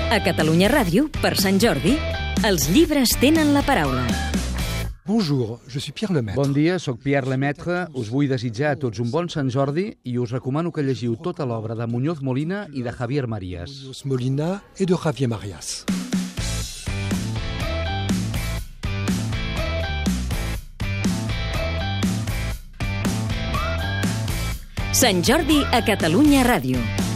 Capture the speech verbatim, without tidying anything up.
A Catalunya Ràdio, per Sant Jordi, els llibres tenen la paraula. Bonjour, je suis Pierre Lemaitre. Bon dia, sóc Pierre Lemaitre. Us vull desitjar a tots un bon Sant Jordi i us recomano que llegiu tota l'obra de Muñoz Molina i de Javier Marías. Muñoz Molina et de Javier Marías. Sant Jordi a Catalunya Ràdio.